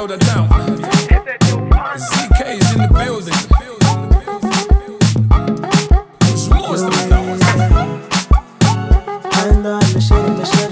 know the town. ZK's in the building. Os monstros estão. Anda a mexer, mexer.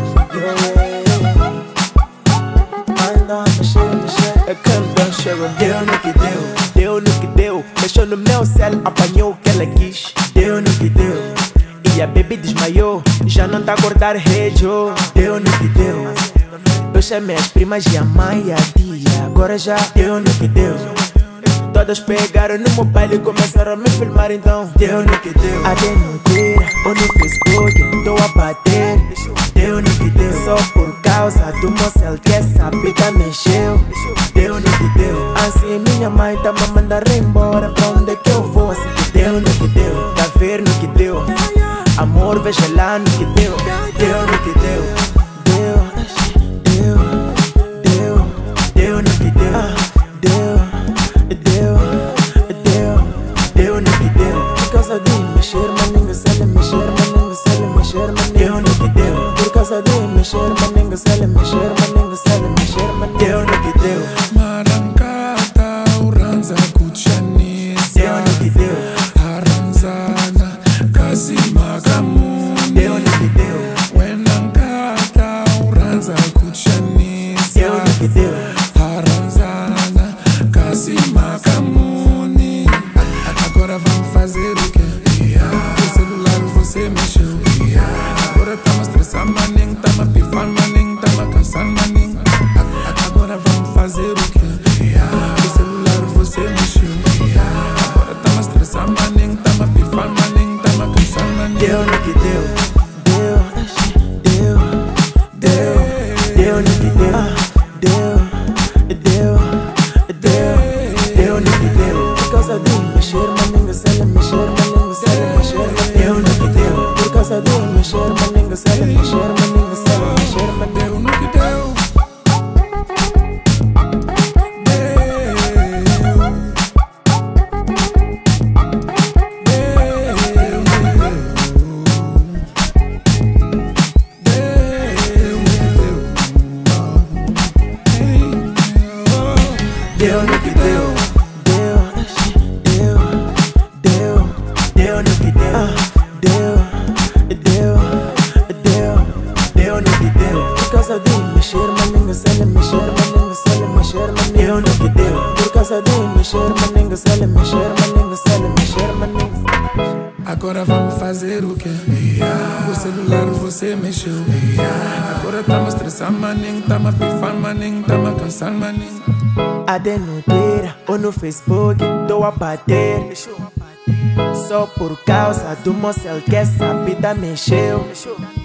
Anda a mexer, mexer. É Camden Cheryl. Deu no que deu, deu no que deu. Mexeu no meu céu, apanhou o que ela quis. Deu no que deu. E a baby desmaiou, já não tá a acordar rejo. Deu no que deu. Eu chamei as primas e a mãe e a tia. Agora já deu no que deu. Todas pegaram no mobile e começaram a me filmar, então deu no que deu. Até no Twitter ou no Facebook tô a bater. Deu no que deu. Só por causa do moço que essa pica mexeu. Deu no que deu. Assim minha mãe tá me mandar embora. Pra onde é que eu vou? Assim que deu no que deu. Tá ver no que deu. Amor, veja lá no que deu. Deu no que deu. Deu no que deu. Deu no que deu. Por causa de mexer, maninga, se ela mexer, maninga, se ela mexer, maninga. Deu no que deu. Por causa de mexer, maninga, se ela mexer, maninga, se ela mexer, maninga. Deu no que deu. Marancata, uranza, kuchanisa. Deu no que deu. Aranzana, kasima kamu. Deu no que deu. Wenankata, uranza, kuchanisa. Deu no que deu. Aranzana, kasima kamuni. Agora vamos fazer o quê? O celular você mexeu. Agora tamo estressando, maninho, tamo a pifar, maninho, tamo a cansar, maninho. Agora vamos fazer o quê? O celular você mexeu. Agora tamo estressando, maninho, tamo a pifar, maninho, tamo a cansar, maninho. Deu no que deu. Deu no que deu. Deu no que deu. Por causa de mexer, maninga, se ela mexer, maninga, se ela mexer, maninga. Deu no que deu. Por causa de mexer, maninga, se ela mexer, maninga, se ela mexer, maninga. Deu no que deu. Deu no que deu. Deu no que deu. Deu no que deu. Por causa de mexer, maninga, se ela mexer, maninga, se ela mexer, maninga. Deu no que deu. Por causa de mexer, maninga, se ela mexer, maninga, se ela mexer, maninga. Agora vamos fazer o quê? O celular você mexeu. Agora tamo estressando, maninho, tamo a pifar, maninho, tamo a cansar, maninho. Até no Twitter ou no Facebook tô a bater. Só por causa do moço que essa vida mexeu.